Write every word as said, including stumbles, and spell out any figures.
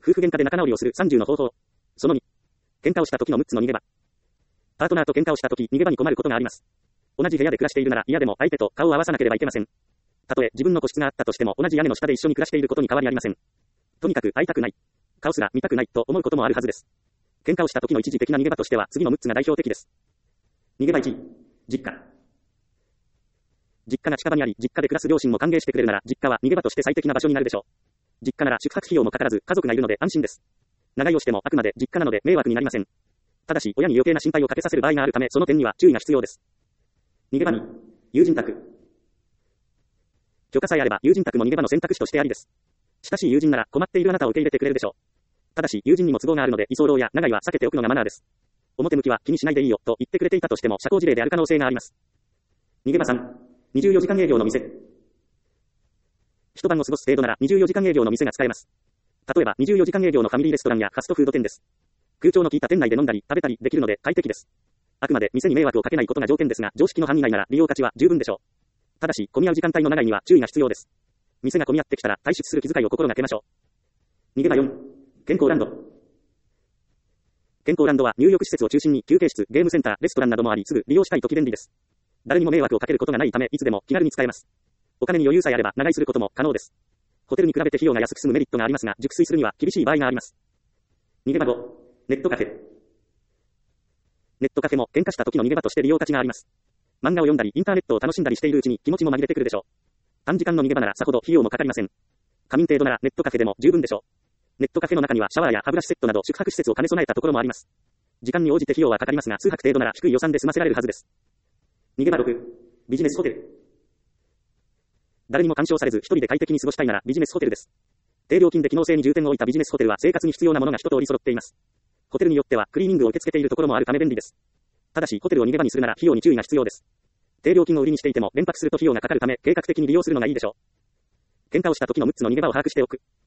夫婦喧嘩で仲直りをするさんじゅうの方法。そのに。喧嘩をした時のむっつの逃げ場。パートナーと喧嘩をした時、逃げ場に困ることがあります。同じ部屋で暮らしているなら嫌でも相手と顔を合わさなければいけません。たとえ自分の個室があったとしても同じ屋根の下で一緒に暮らしていることに変わりありません。とにかく会いたくない。顔すら見たくないと思うこともあるはずです。喧嘩をした時の一時的な逃げ場としては次のむっつが代表的です。逃げ場いち、実家。実家が近場にあり、実家で暮らす両親も歓迎してくれるなら、実家は逃げ場として最適な場所になるでしょう。実家なら宿泊費用もかからず、家族がいるので安心です。長居をしてもあくまで実家なので迷惑になりません。ただし、親に余計な心配をかけさせる場合があるため、その点には注意が必要です。逃げ場に、友人宅。許可さえあれば、友人宅も逃げ場の選択肢としてありです。親しい友人なら困っているあなたを受け入れてくれるでしょう。ただし、友人にも都合があるので、居候や長居は避けておくのがマナーです。表向きは気にしないでいいよと言ってくれていたとしても社交辞令である可能性があります。逃げ場さん、にじゅうよじかん営業の店。一晩を過ごす程度ならにじゅうよじかん営業の店が使えます。例えばにじゅうよじかん営業のファミリーレストランやファストフード店です。空調の効いた店内で飲んだり食べたりできるので快適です。あくまで店に迷惑をかけないことが条件ですが、常識の範囲内なら利用価値は十分でしょう。ただし、混み合う時間帯の長いには注意が必要です。店が混み合ってきたら退出する気遣いを心がけましょう。逃げ場よん、健康ランド。健康ランドは入浴施設を中心に休憩室、ゲームセンター、レストランなどもあり、すぐ利用したい時便利です。誰にも迷惑をかけることがないため、いつでも気軽に使えます。お金に余裕さえあれば長居することも可能です。ホテルに比べて費用が安く済むメリットがありますが、熟睡するには厳しい場合があります。逃げ場ご、ネットカフェ。ネットカフェも喧嘩した時の逃げ場として利用価値があります。漫画を読んだり、インターネットを楽しんだりしているうちに気持ちも紛れてくるでしょう。短時間の逃げ場ならさほど費用もかかりません。仮眠程度ならネットカフェでも十分でしょう。ネットカフェの中にはシャワーや歯ブラシセットなど宿泊施設を兼ね備えたところもあります。時間に応じて費用はかかりますが、数泊程度なら低い予算で済ませられるはずです。逃げ場ろく、ビジネスホテル。誰にも干渉されず一人で快適に過ごしたいならビジネスホテルです。低料金で機能性に重点を置いたビジネスホテルは生活に必要なものが一通り揃っています。ホテルによってはクリーニングを受け付けているところもあるため便利です。ただしホテルを逃げ場にするなら費用に注意が必要です。低料金を売りにしていても連泊すると費用がかかるため計画的に利用するのがいいでしょう。喧嘩をした時のむっつの逃げ場を把握しておく。